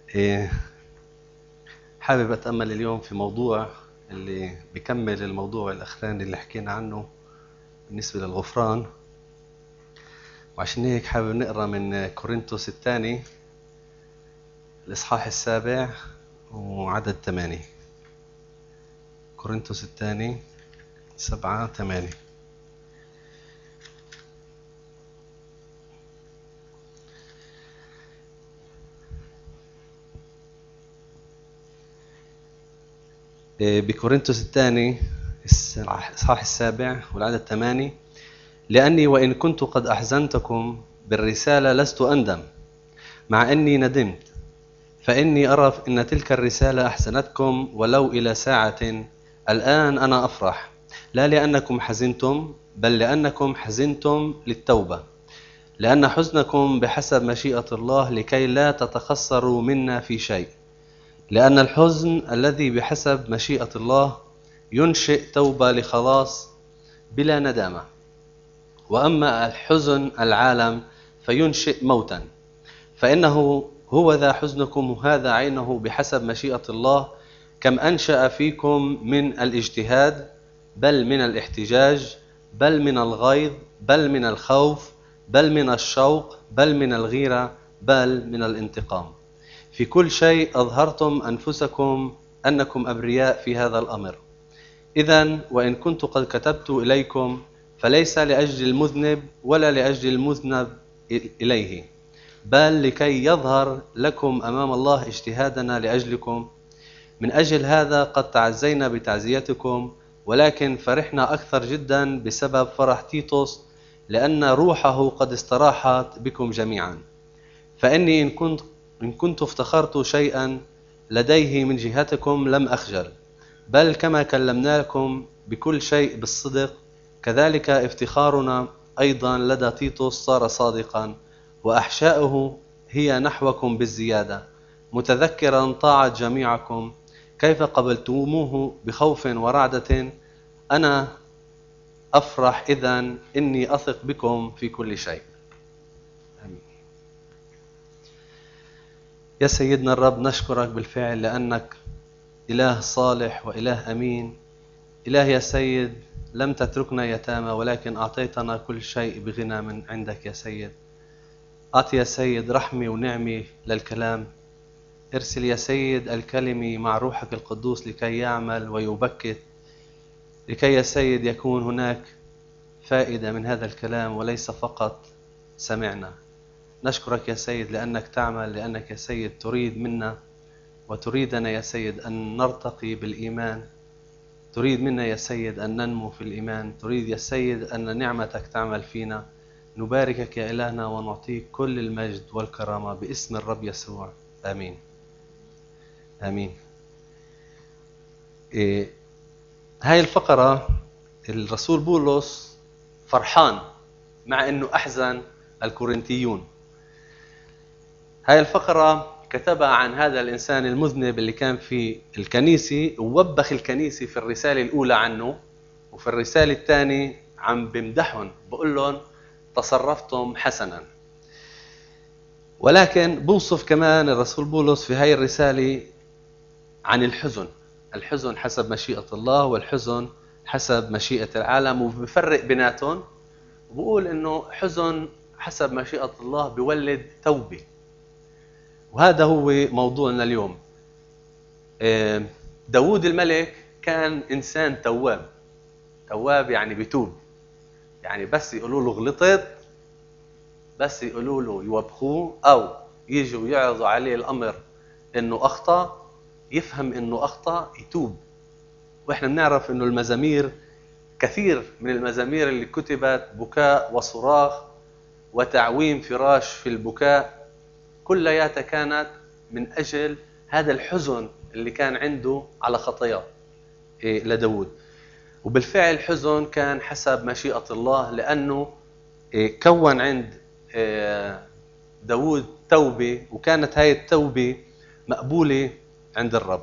إيه، حابب أتأمل اليوم في موضوع اللي بيكمل الموضوع الأخراني اللي حكينا عنه بالنسبة للغفران. وعشان هيك حابب نقرأ من كورنثوس الثاني الإصحاح 7 وعدد 8. كورنثوس الثاني 7-8. بكورنثوس الثاني الإصحاح 7 والعدد 8: لأني وإن كنت قد أحزنتكم بالرسالة لست أندم، مع أني ندمت، فإني أرى أن تلك الرسالة أحزنتكم ولو إلى ساعة. الآن أنا أفرح، لا لأنكم حزنتم، بل لأنكم حزنتم للتوبة، لأن حزنكم بحسب مشيئة الله لكي لا تتخسروا منا في شيء. لأن الحزن الذي بحسب مشيئة الله ينشئ توبة لخلاص بلا ندامة، وأما الحزن العالم فينشئ موتا. فإنه هو ذا حزنكم هذا عينه بحسب مشيئة الله، كم أنشأ فيكم من الاجتهاد، بل من الاحتجاج، بل من الغيظ، بل من الخوف، بل من الشوق، بل من الغيرة، بل من الانتقام. في كل شيء أظهرتم أنفسكم أنكم أبرياء في هذا الأمر. إذن وإن كنت قد كتبت إليكم فليس لأجل المذنب ولا لأجل المذنب إليه، بل لكي يظهر لكم أمام الله اجتهادنا لأجلكم. من أجل هذا قد تعزينا بتعزيتكم، ولكن فرحنا أكثر جدا بسبب فرح تيتوس، لأن روحه قد استراحت بكم جميعا. فإني إن كنت افتخرت شيئا لديه من جهتكم لم أخجل، بل كما كلمناكم بكل شيء بالصدق، كذلك افتخارنا أيضا لدى تيتوس صار صادقا، وأحشاؤه هي نحوكم بالزيادة، متذكرا طاعة جميعكم كيف قبلتموه بخوف ورعدة. أنا أفرح إذن إني أثق بكم في كل شيء. آمين. يا سيدنا الرب، نشكرك بالفعل لأنك إله صالح وإله أمين. إله يا سيد، لم تتركنا يتامى، ولكن أعطيتنا كل شيء بغنى من عندك يا سيد. أعطي يا سيد رحمة ونعمة للكلام. ارسل يا سيد الكلمة مع روحك القدوس لكي يعمل ويبكت، لكي يا سيد يكون هناك فائدة من هذا الكلام وليس فقط سمعنا. نشكرك يا سيد لأنك تعمل، لأنك يا سيد تريد منا وتريدنا يا سيد أن نرتقي بالإيمان، تريد منا يا سيد أن ننمو في الإيمان، تريد يا سيد أن نعمتك تعمل فينا. نباركك يا إلهنا ونعطيك كل المجد والكرامة باسم الرب يسوع. آمين آمين. هاي الفقرة الرسول بولس فرحان مع أنه أحزن الكورنثيون. هاي الفقرة كتبها عن هذا الإنسان المذنب اللي كان في الكنيسة، ووبخ الكنيسة في الرسالة الأولى عنه، وفي الرسالة الثانية عم بمدحهم بقول لهم تصرفتم حسنا. ولكن بوصف كمان الرسول بولس في هاي الرسالة عن الحزن حسب مشيئة الله والحزن حسب مشيئة العالم، وبفرق بيناتهم وبقول إنه حزن حسب مشيئة الله بيولد توبة. وهذا هو موضوعنا اليوم. داود الملك كان إنسان تواب يعني بيتوب، يعني بس يقولوا له غلطت، بس يقولوا له يوبخوه أو يجوا يعرضوا عليه الأمر إنه أخطأ، يفهم إنه أخطأ يتوب. وإحنا بنعرف إنه المزامير، كثير من المزامير اللي كتبت بكاء وصراخ وتعويم فراش في البكاء، كلياتها كانت من أجل هذا الحزن اللي كان عنده على خطاياه لداود. وبالفعل الحزن كان حسب مشيئة الله، لأنه كون عند داود توبة، وكانت هاي التوبة مقبولة عند الرب.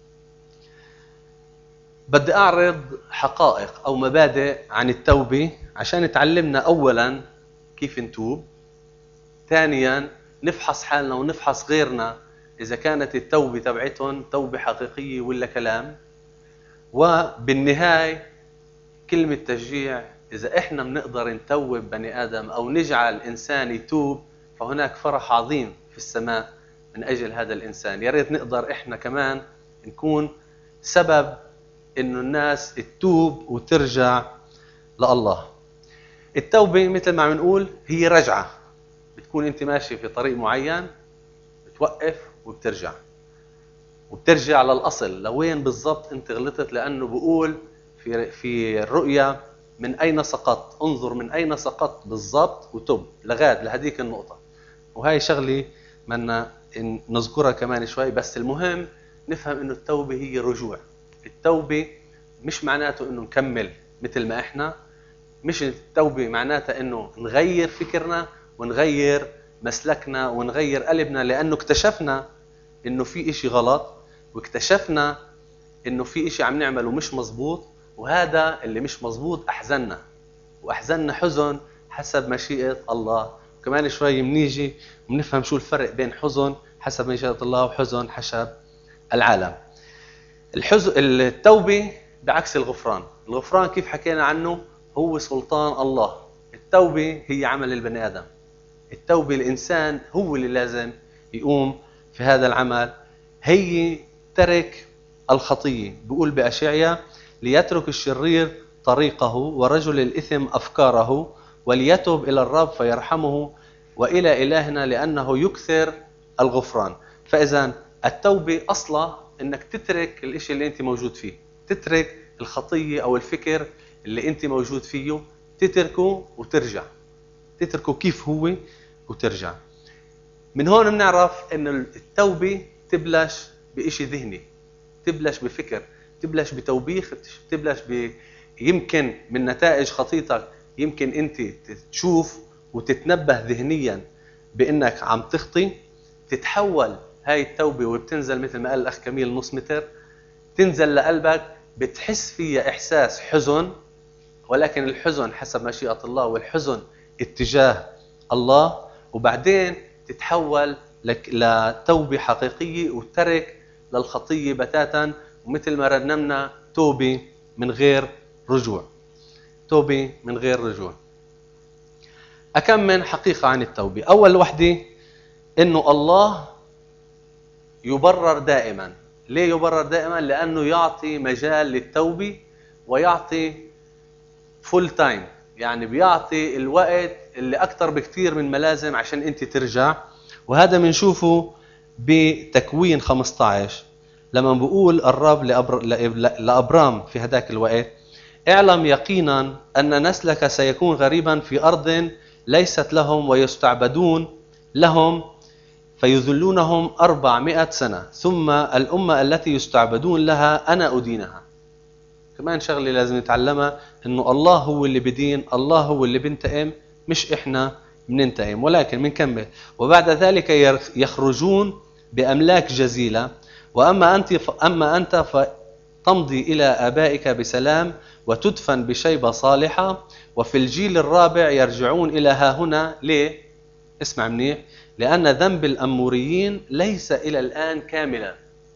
بدي أعرض حقائق أو مبادئ عن التوبة عشان تعلمنا أولا كيف نتوب، ثانيا نفحص حالنا ونفحص غيرنا إذا كانت التوبة تبعتهم توبة حقيقية ولا كلام. وبالنهاية كلمة تشجيع، إذا إحنا بنقدر نتوب بني آدم أو نجعل إنسان يتوب فهناك فرح عظيم في السماء من أجل هذا الإنسان. يا ريت نقدر إحنا كمان نكون سبب إنه الناس تتوب وترجع لله. التوبة مثل ما بنقول هي رجعة، بتكون أنت ماشي في طريق معين بتوقف وبترجع للأصل لوين بالضبط أنت غلطت، لأنه بقول في الرؤيا من أين سقطت، انظر من أين سقطت بالضبط وتوب لغاية لهذيك النقطة. وهي شغلي بدنا نذكرها كمان شوي، بس المهم نفهم إنه التوبة هي رجوع. التوبة مش معناته إنه نكمل مثل ما إحنا، مش التوبة معناتها إنه نغير فكرنا ونغير مسلكنا ونغير قلبنا، لأنه اكتشفنا إنه في إشي غلط، واكتشفنا إنه في إشي عم نعمله مش مزبوط، وهذا اللي مش مزبوط أحزننا، وأحزننا حزن حسب مشيئة الله. وكمان شوي منيجي ونفهم شو الفرق بين حزن حسب مشيئة الله وحزن حسب العالم. التوبة بعكس الغفران. الغفران كيف حكينا عنه هو سلطان الله، التوبة هي عمل البني آدم. التوبة الإنسان هو اللي لازم يقوم في هذا العمل، هي ترك الخطية. بيقول بأشعياء ليترك الشرير طريقه ورجل الإثم أفكاره وليتوب إلى الرب فيرحمه وإلى إلهنا لأنه يكثر الغفران. فإذا التوبة أصلا إنك تترك الإشي اللي أنت موجود فيه، تترك الخطية أو الفكر اللي أنت موجود فيه، تتركه وترجع، تتركه كيف هو وترجع. من هون بنعرف إن التوبة تبلش بإشي ذهني، تبلش بفكر، تبلش بتوبيخ، تبلش يمكن من نتائج خطيتك يمكن أنت تشوف وتتنبه ذهنيا بأنك عم تخطي، تتحول هاي التوبة وبتنزل مثل ما قال الأخ كميل نص متر، تنزل لقلبك، بتحس فيها إحساس حزن، ولكن الحزن حسب مشيئة الله والحزن اتجاه الله، وبعدين تتحول لتوبة حقيقية وترك للخطية بتاتا، ومثل ما رنمنا توبة من غير رجوع، توبة من غير رجوع. أكم من حقيقة عن التوبة. أول وحدة إنه الله يبرر دائما. ليه يبرر دائما؟ لأنه يعطي مجال للتوبة ويعطي فول تايم، يعني بيعطي الوقت اللي أكتر بكتير من ملازم عشان أنت ترجع. وهذا منشوفه بتكوين 15 لما بقول الرب لأبرام في هذاك الوقت اعلم يقينا أن نسلك سيكون غريبا في أرض ليست لهم ويستعبدون لهم فيذلونهم 400 سنة ثم الأمة التي يستعبدون لها أنا أدينها. كمان شغلة لازم نتعلمها إنه الله هو اللي بدين، الله هو اللي بنتقم، مش إحنا بننتقم. ولكن بنكمل وبعد ذلك يخرجون بأملاك جزيلة أما أنت فتمضي إلى آبائك بسلام وتدفن بشيبة صالحة وفي الجيل الرابع يرجعون إلى ها هنا. ليه؟ اسمع منيح. لأن ذنب الأموريين ليس إلى الآن كاملا.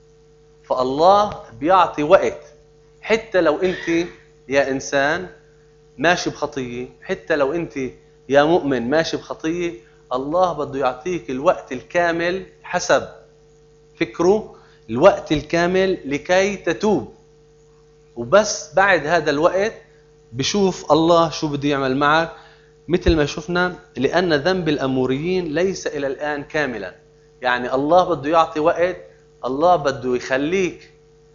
فالله بيعطي وقت، حتى لو أنت يا إنسان ماشي بخطية، حتى لو أنت يا مؤمن ماشي بخطية، الله بده يعطيك الوقت الكامل حسب فكره، الوقت الكامل لكي تتوب. وبس بعد هذا الوقت بشوف الله شو بده يعمل معك. مثل ما شفنا لأن ذنب الأموريين ليس إلى الآن كاملا، يعني الله بده يعطي وقت، الله بده يخليك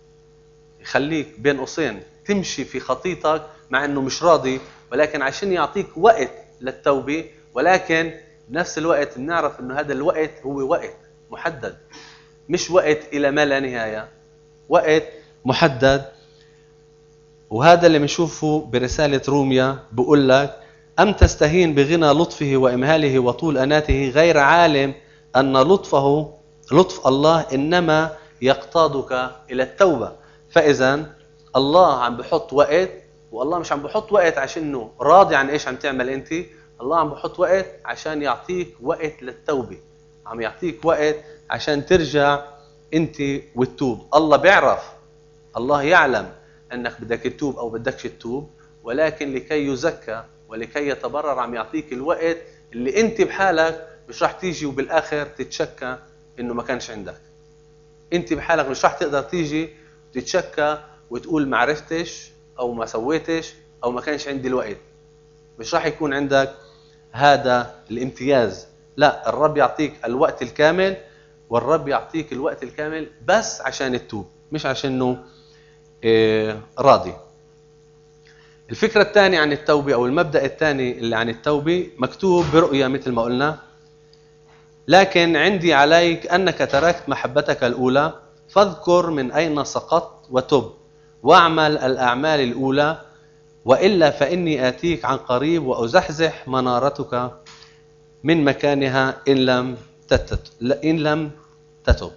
بين قوسين تمشي في خطيتك مع أنه مش راضي، ولكن عشان يعطيك وقت للتوبة. ولكن بنفس الوقت بنعرف أنه هذا الوقت هو وقت محدد، مش وقت إلى ما لا نهاية، وقت محدد. وهذا اللي بنشوفه برسالة روميا، بقول لك أم تستهين بغنى لطفه وإمهاله وطول أناته غير عالم أن لطف الله إنما يقتادك إلى التوبة. فإذا الله عم بحط وقت، والله مش عم بحط وقت عشانه راضي عن إيش عم تعمل أنت، الله عم بحط وقت عشان يعطيك وقت للتوبة، عم يعطيك وقت عشان ترجع انت وتتوب. الله بيعرف، الله يعلم انك بدك تتوب او بدكش تتوب، ولكن لكي يزكى ولكي يتبرر عم يعطيك الوقت اللي انت بحالك مش راح تيجي وبالاخر تتشكى انه ما كانش عندك. انت بحالك مش راح تقدر تيجي وتتشكى وتقول ما عرفتش او ما سويتش او ما كانش عندي الوقت. مش راح يكون عندك هذا الامتياز. لا، الرب يعطيك الوقت الكامل، والرب يعطيك الوقت الكامل بس عشان تتوب، مش عشانه راضي. الفكرة الثانية عن التوبة أو المبدأ الثاني اللي عن التوبة مكتوب برؤية مثل ما قلنا: لكن عندي عليك أنك تركت محبتك الأولى، فاذكر من أين سقطت وتب واعمل الأعمال الأولى، وإلا فإني آتيك عن قريب وأزحزح منارتك من مكانها إن لم تتب.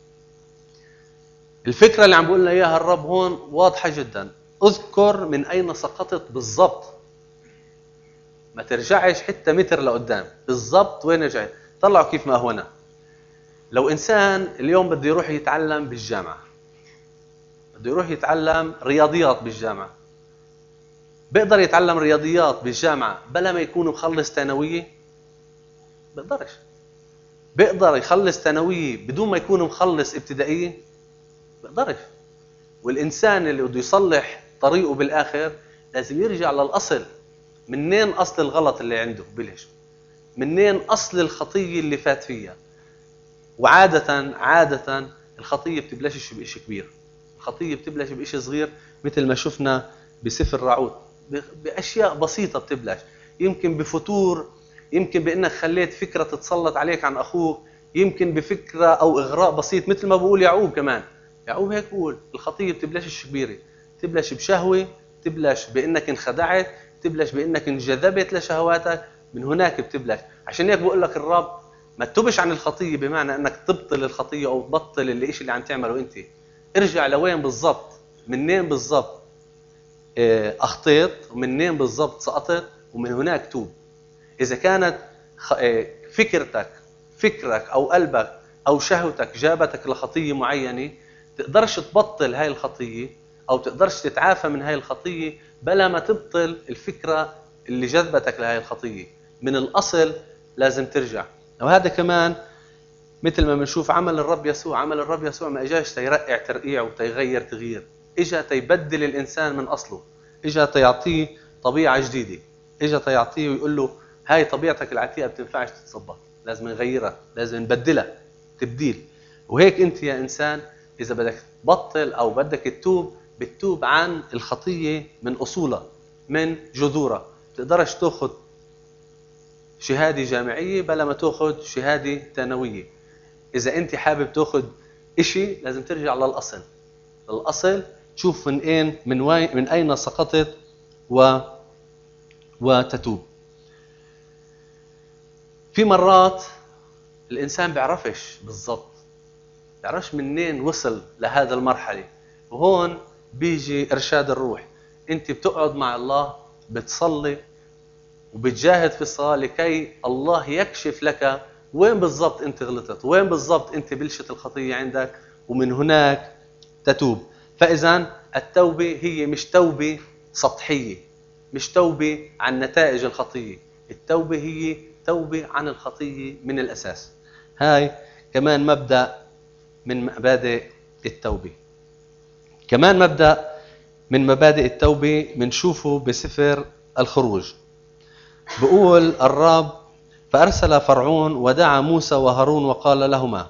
الفكرة اللي عم بقول لنا إياها الرب هون واضحة جدا. اذكر من أين سقطت بالضبط، ما ترجعش حتى متر لقدام، بالضبط وين رجعت. طلعوا كيف ما هنا. لو إنسان اليوم بده يروح يتعلم بالجامعة، بده يروح يتعلم رياضيات بالجامعة، بيقدر يتعلم رياضيات بالجامعة بلا ما يكون مخلص ثانوية؟ بيقدرش. بيقدر يخلص ثانوية بدون ما يكون مخلص ابتدائية؟ بيقدرش. والإنسان اللي بده يصلح طريقه بالآخر لازم يرجع للأصل. منين أصل الغلط اللي عنده بلش؟ منين أصل الخطية اللي فات فيها؟ وعادة الخطية بتبلشش بإشي كبير، الخطية بتبلش بإشي صغير مثل ما شفنا بسفر راعوث، بأشياء بسيطة بتبلش. يمكن بفتور، يمكن بأنك خليت فكرة تتسلط عليك عن أخوك، يمكن بفكرة أو إغراء بسيط مثل ما بقول يعقوب. كمان يعقوب هيك بقول الخطية بتبلشش كبيرة، تبلش بشهوة، تبلش بأنك انخدعت، تبلش بأنك انجذبت لشهواتك، من هناك بتبلش. عشان هيك بقول لك الرب ما تتوبش عن الخطية بمعنى أنك تبطل الخطية أو تبطل الشيء اللي عم تعمله أنت. ارجع لوين بالضبط، منين بالضبط أخطيت، ومنين بالضبط سقطت، ومن هناك توب. إذا كانت فكرك أو قلبك أو شهوتك جابتك لخطية معينة، تقدرش تبطل هاي الخطية أو تقدرش تتعافى من هاي الخطية بلا ما تبطل الفكرة اللي جذبتك لهاي الخطية. من الأصل لازم ترجع. وهذا كمان مثل ما بنشوف عمل الرب يسوع. عمل الرب يسوع ما اجاش تيرقع ترقيع وتيغير تغيير، اجا تيبدل الانسان من اصله، اجا تيعطيه طبيعه جديده، اجا تيعطيه ويقول له هاي طبيعتك العتيقه بتنفعش تتظبط، لازم نغيرها، لازم نبدلها، تبديل. وهيك انت يا انسان اذا بدك تبطل او بدك تتوب، بتتوب عن الخطيه من اصولها، من جذورها. بتقدرش تاخذ شهاده جامعيه بلا ما تاخذ شهاده ثانويه. إذا أنت حابب تأخذ إشي لازم ترجع للأصل، تشوف من أين سقطت وتتوب. في مرات الإنسان بيعرفش بالضبط، بيعرفش منين وصل لهذا المرحلة، وهون بيجي إرشاد الروح. أنت بتقعد مع الله، بتصلي وبتجاهد في الصلاة لكي الله يكشف لك وين بالضبط انت غلطت، وين بالضبط انت بلشت الخطية عندك، ومن هناك تتوب. فإذا التوبة هي مش توبة سطحية، مش توبة عن نتائج الخطية، التوبة هي توبة عن الخطية من الأساس. هاي كمان مبدأ من مبادئ التوبة. كمان مبدأ من مبادئ التوبة منشوفه بسفر الخروج. بقول الرب: فأرسل فرعون ودعا موسى وهارون وقال لهما: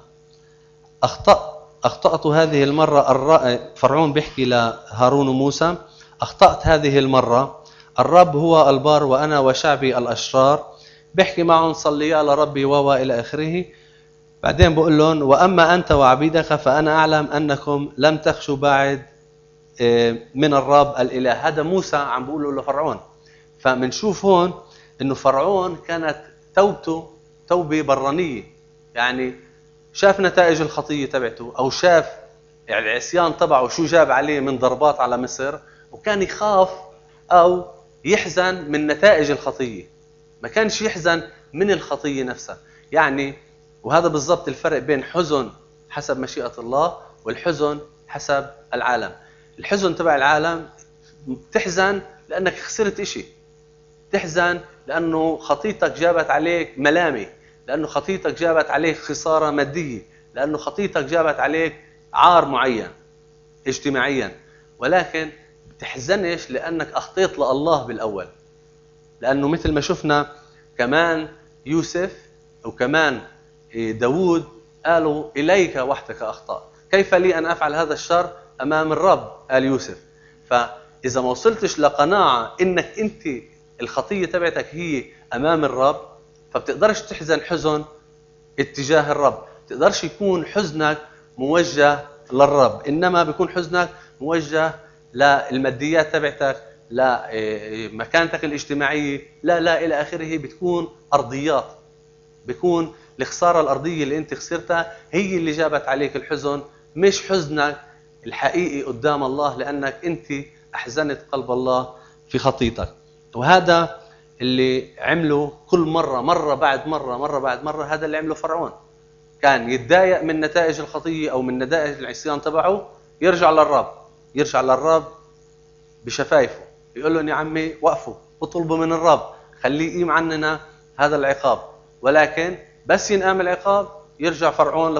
أخطأت هذه المرة. فرعون بيحكي لهارون وموسى: أخطأت هذه المرة، الرب هو البار وأنا وشعبي الأشرار. بيحكي معهم صليا لربي إلى آخره. بعدين بقول لهم: وأما أنت وعبيدك فأنا أعلم أنكم لم تخشوا بعد من الرب الإله. هذا موسى عم بقوله لفرعون. فمنشوف هون إنه فرعون كانت توبته توبة برانية، يعني شاف نتائج الخطية تبعته، أو شاف يعني العصيان تبعه شو جاب عليه من ضربات على مصر، وكان يخاف أو يحزن من نتائج الخطية، ما كانش يحزن من الخطية نفسها. يعني وهذا بالضبط الفرق بين حزن حسب مشيئة الله والحزن حسب العالم. الحزن تبع العالم تحزن لأنك خسرت إشي، تحزن لأنه خطيتك جابت عليك ملامة، لأنه خطيتك جابت عليك خسارة مادية، لأنه خطيتك جابت عليك عار معين اجتماعيا. ولكن بتحزنش لأنك أخطيت لله بالأول، لأنه مثل ما شفنا كمان يوسف وكمان داود قالوا إليك وحدك أخطأ، كيف لي أن أفعل هذا الشر أمام الرب؟ قال يوسف. فإذا ما وصلتش لقناعة إنك أنت الخطية تبعتك هي أمام الرب، فبتقدرش تحزن حزن اتجاه الرب، بتقدرش يكون حزنك موجه للرب، إنما بيكون حزنك موجه للماديات تبعتك، لمكانتك الاجتماعية، لا إلى آخره. بتكون أرضيات، بيكون الخسارة الأرضية اللي أنت خسرتها هي اللي جابت عليك الحزن، مش حزنك الحقيقي قدام الله، لأنك أنت أحزنت قلب الله في خطيتك. وهذا اللي عمله كل مرة بعد مرة، هذا اللي عمله فرعون. كان يتضايق من نتائج الخطية أو من نتائج العصيان تبعه، يرجع للرب بشفايفه، يقول لهم يا عمي وقفوا وطلبوا من الرب خليه يقيم عننا هذا العقاب. ولكن بس ينقام العقاب يرجع فرعون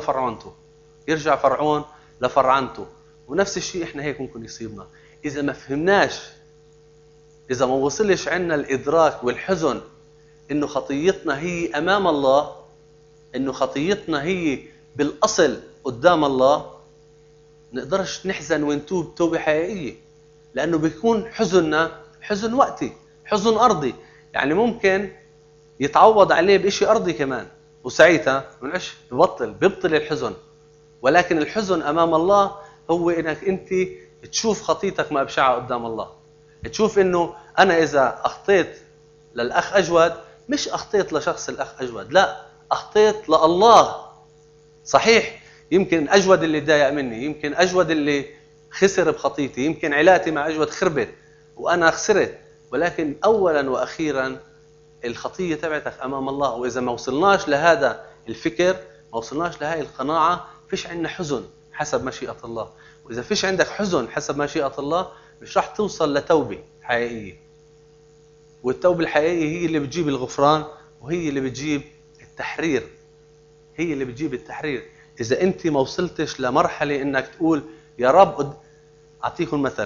لفرعنته. ونفس الشيء احنا هيك ممكن يصيبنا إذا ما فهمناش، إذا ما وصلش عنا الإدراك والحزن إنه خطيتنا هي أمام الله، إنه خطيتنا هي بالأصل قدام الله، نقدرش نحزن ونتوب توبة حقيقية، لأنه بيكون حزننا حزن وقتي، حزن أرضي، يعني ممكن يتعوض عليه بإشي أرضي كمان، وساعتها بيبطل الحزن. ولكن الحزن أمام الله هو إنك أنت تشوف خطيتك ما أبشعها قدام الله، تشوف إنه أنا إذا أخطيت للأخ أجود مش أخطيت لشخص الأخ أجود، لا، أخطيت لله. صحيح يمكن أجود اللي ضايق مني، يمكن أجود اللي خسر بخطيتي، يمكن علاقتي مع أجود خربت وأنا خسرت، ولكن أولا وأخيرا الخطية تبعتك أمام الله. وإذا ما وصلناش لهذا الفكر، ما وصلناش لهذه القناعة، فيش عندنا حزن حسب مشيئة الله. وإذا فيش عندك حزن حسب مشيئة الله، مش راح توصل لتوبة حقيقية. والتوبة الحقيقية هي اللي بتجيب الغفران، وهي اللي بتجيب التحرير، إذا أنت ما وصلتش لمرحلة إنك تقول يا رب. أعطيكم مثل،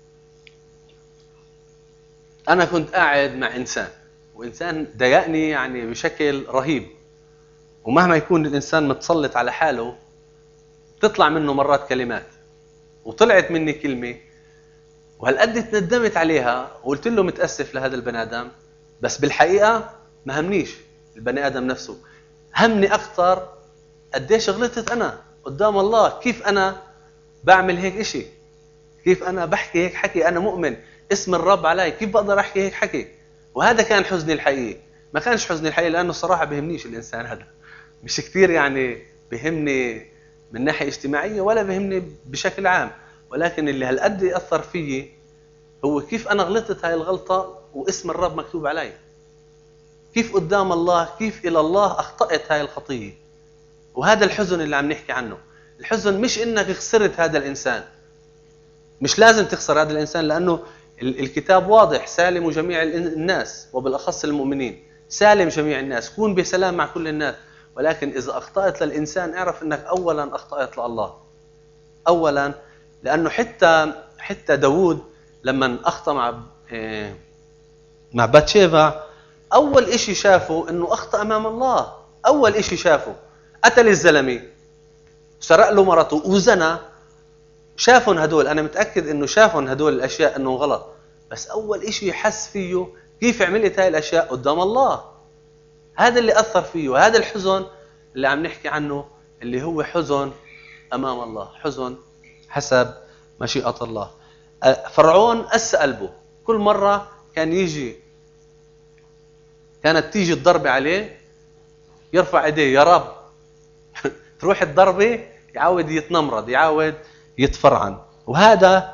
أنا كنت قاعد مع وإنسان ضايقني يعني بشكل رهيب، ومهما يكون الإنسان متسلط على حاله تطلع منه مرات كلمات، وطلعت مني كلمة وهالقد تندمت عليها وقلت له متأسف لهذا البني آدم، بس بالحقيقة ما همنيش البني آدم نفسه، همني أكثر قديش غلطت أنا قدام الله، كيف أنا بعمل هيك إشي، كيف أنا بحكي هيك حكي، أنا مؤمن اسم الرب علي، كيف بقدر أحكي هيك حكي. وهذا كان حزني الحقيقي. ما كانش حزني الحقيقي لأنه الصراحة بهمنيش الإنسان هذا، مش كتير يعني بهمني من ناحية اجتماعية ولا بهمني بشكل عام، ولكن اللي هالقد أثر فيي هو كيف أنا غلطت هاي الغلطة واسم الرب مكتوب علي، كيف قدام الله، كيف إلى الله أخطأت هاي الخطية. وهذا الحزن اللي عم نحكي عنه. الحزن مش إنك خسرت هذا الإنسان، مش لازم تخسر هذا الإنسان، لأنه الكتاب واضح، سالم جميع الناس وبالأخص المؤمنين، سالم جميع الناس، كون بسلام مع كل الناس. ولكن إذا أخطأت للإنسان اعرف أنك أولا أخطأت لله، أولا، لأنه حتى داود لما أخطأ مع باتشيفا، أول إشي شافه أنه أخطأ أمام الله، أول إشي شافه قتل الزلمي، سرق له مرته وزنى، شافهم هدول، أنا متأكد أنه شافهم هدول الأشياء أنه غلط، بس أول إشي حس فيه كيف عملت هاي الأشياء قدام الله. هذا اللي أثر فيه، هذا الحزن اللي عم نحكي عنه، اللي هو حزن أمام الله، حزن حسب مشيئة الله. فرعون قسى قلبه، كل مرة كانت تيجي الضربة عليه يرفع ايديه يا رب تروح الضربة يعاود يتنمرض، يعاود يتفرعن. وهذا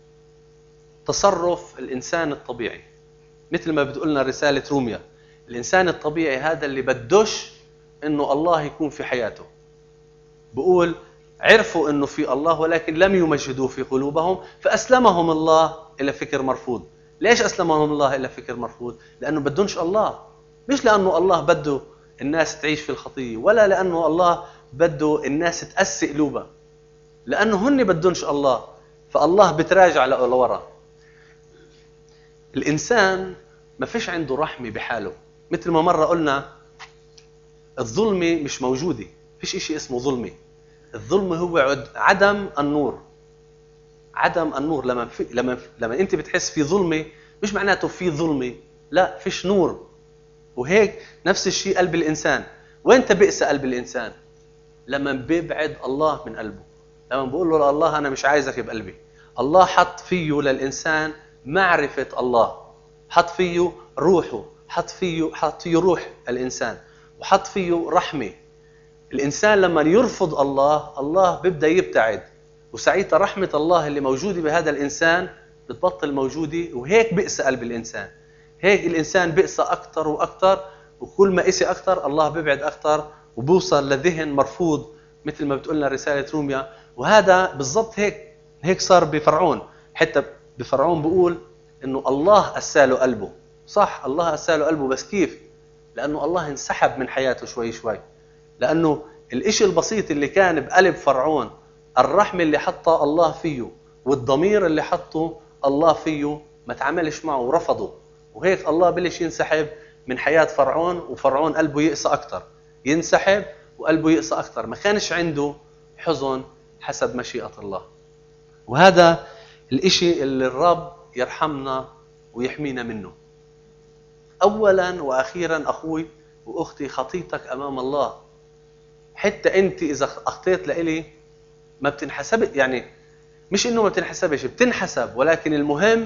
تصرف الإنسان الطبيعي، مثل ما بتقولنا رسالة روميا، الإنسان الطبيعي هذا اللي بدوش إنه الله يكون في حياته. بقول عرفوا إنه في الله ولكن لم يمجدوه في قلوبهم، فأسلمهم الله إلى فكر مرفوض. ليش أسلمهم الله إلى فكر مرفوض؟ لأنه بدونش الله. مش لأنه الله بده الناس تعيش في الخطية، ولا لأنه الله بده الناس تقسي قلوبها، لأنه هن بدونش الله، فالله بتراجع لورا. الإنسان ما فيش عنده رحمة بحاله. مثل ما مرة قلنا الظلمة مش موجودة، فيش إشي اسمه ظلمة. الظلمة هو عدم النور. عدم النور. لما أنت بتحس في ظلمة مش معناته في ظلمة، لا، فيش نور. وهيك نفس الشيء قلب الإنسان. وين بئس قلب الإنسان؟ لما بيبعد الله من قلبه. لما بقول له الله أنا مش عايزك بقلبي. الله حط فيه للإنسان معرفة الله، حط فيه روحه، حط فيه روح الإنسان، وحط فيه رحمة. الإنسان لما يرفض الله، الله بيبدأ يبتعد، وساعتها رحمة الله اللي موجودة بهذا الإنسان بتبطل موجودة. وهيك بئس قلب الإنسان. هيك الإنسان بئس أكتر وأكتر، وكل ما قسي أكتر الله بيبعد أكتر، وبوصل لذهن مرفوض مثل ما بتقولنا رسالة روميا. وهذا بالضبط هيك صار بفرعون. حتى بفرعون بقول إنه الله قساله قلبه. صح، الله قساله قلبه، بس كيف؟ لأنه الله انسحب من حياته شوي شوي. لأنه الإشي البسيط اللي كان بقلب فرعون، الرحمة اللي حطها الله فيه والضمير اللي حطه الله فيه، ما تعاملش معه ورفضه. وهيك الله بلش ينسحب من حياة فرعون، وفرعون قلبه يقسى أكتر، ينسحب وقلبه يقسى أكتر. ما كانش عنده حزن حسب مشيئة الله. وهذا الإشي اللي الرب يرحمنا ويحمينا منه. أولا وأخيرا أخوي وأختي، خطيتك أمام الله. حتى أنت إذا أخطيت لإلي ما بتنحسب، يعني مش إنه ما بتنحسبش، بتنحسب، ولكن المهم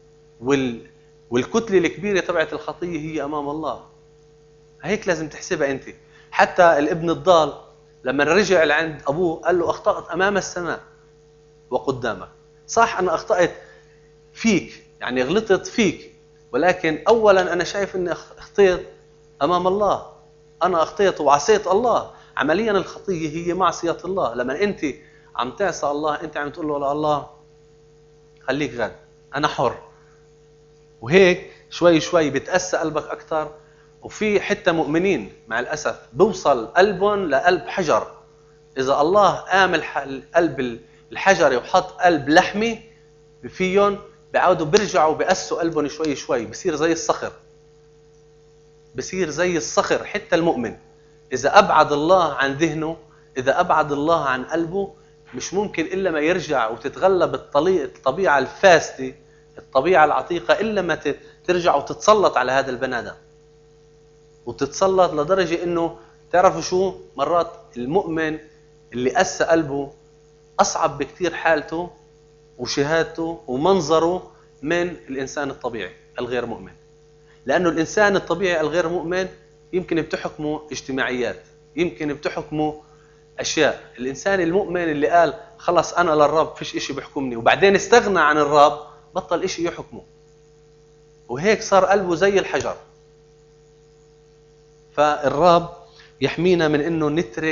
والكتلة الكبيرة تبعت الخطية هي أمام الله. هيك لازم تحسبها أنت. حتى الابن الضال لما رجع لعند أبوه قال له أخطأت أمام السماء وقدامك. صح، أنا أخطأت فيك، يعني غلطت فيك، ولكن أولا أنا شايف أني أخطيت أمام الله. أنا أخطيت وعصيت الله. عمليا الخطية هي معصية الله. لما أنت عم تعصى الله، أنت عم تقول له الله خليك غد، أنا حر. وهيك شوي شوي بتأسى قلبك أكتر. وفي حتى مؤمنين مع الأسف بوصل قلبهم لقلب حجر. إذا الله قام القلب الحجري وحط قلب لحمي فيهم، بيعودوا بيرجعوا بيأسوا قلبهم شوي شوي، بصير زي الصخر. بصير زي الصخر. حتى المؤمن إذا أبعد الله عن ذهنه، إذا أبعد الله عن قلبه، مش ممكن إلا ما يرجع وتتغلب الطبيعة الفاسدة، الطبيعة العتيقة، إلا ما ترجع وتتسلط على هذا البني آدم. وتتسلط لدرجة إنه تعرفوا شو، مرات المؤمن اللي قسى قلبه أصعب بكتير حالته وشهادته ومنظره من الإنسان الطبيعي الغير مؤمن. لأنه الإنسان الطبيعي الغير مؤمن يمكن بتحكمه اجتماعيات، يمكن بتحكمه أشياء. الإنسان المؤمن اللي قال خلص أنا للرب فيش إشي بحكمني، وبعدين استغنى عن الرب، بطل إشي يحكمه، وهيك صار قلبه زي الحجر. فالرب يحمينا من إنه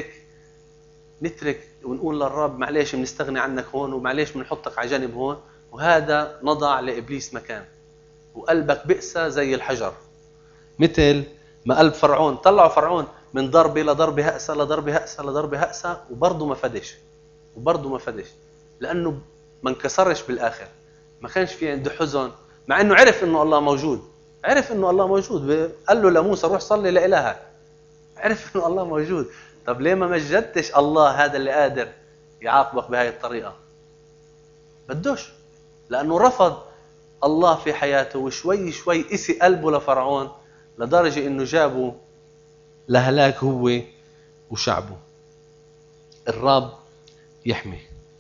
نترك ونقول للرب معليش بنستغني عنك هون، ومعليش بنحطك على جانب هون، وهذا نضع لإبليس مكان، وقلبك بئسة زي الحجر. مثل ما قلب فرعون، طلعوا فرعون من ضربة لضربة هأسة لضربة هأسة لضربة هأسة، وبرضه ما فدش، لأنه ما انكسرش بالآخر. ما كانش في عنده حزن، مع أنه عرف أنه الله موجود. قال له لموسى روح صلي لإلهك. عرف أنه الله موجود. طب ليه ما مجدتش الله هذا اللي قادر يعاقبك بهاي الطريقة؟ بدوش، لأنه رفض الله في حياته، وشوي شوي قسي قلبه لفرعون لدرجة أنه جابه لهلاك هو وشعبه. الرب يحمي.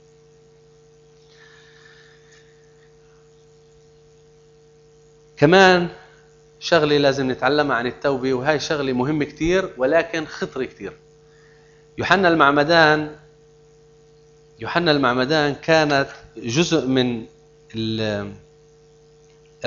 كمان شغلة لازم نتعلمها عن التوبة، وهي شغلة مهمة كتير ولكن خطرة كتير. يوحنا المعمدان كانت جزء من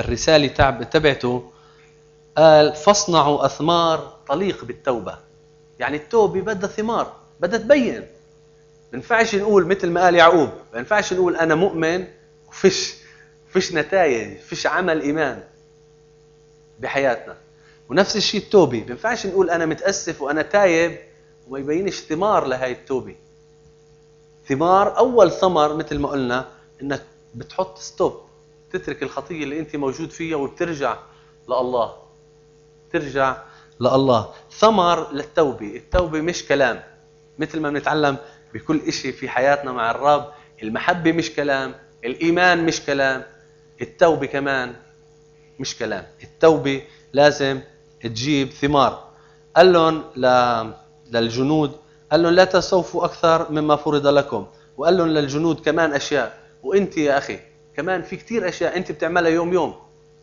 الرسالة تبعته. قال فاصنعوا أثمار تليق بالتوبة. يعني التوبة بدها ثمار، بدها تبين. ما ينفعش نقول مثل ما قال يعقوب، ما ينفعش نقول أنا مؤمن وفيش نتائج، فيش عمل إيمان بحياتنا. ونفس الشيء التوبة، ما ينفعش نقول أنا متأسف وأنا تايب وما يبينش ثمار لهاي التوبة. ثمار، أول ثمر مثل ما قلنا إنك بتحط ستوب، تترك الخطية اللي أنت موجود فيها وبترجع لله، ترجع لله. ثمر للتوبة، التوبة مش كلام مثل ما بنتعلم بكل إشي في حياتنا مع الرب. المحبة مش كلام، الإيمان مش كلام، التوبة كمان مش كلام. التوبة لازم تجيب ثمار. قال لهم للجنود، قال لهم لا تستوفوا أكثر مما فرض لكم. وقال لهم للجنود كمان أشياء، وإنت يا أخي كمان في كتير أشياء أنت بتعملها يوم يوم،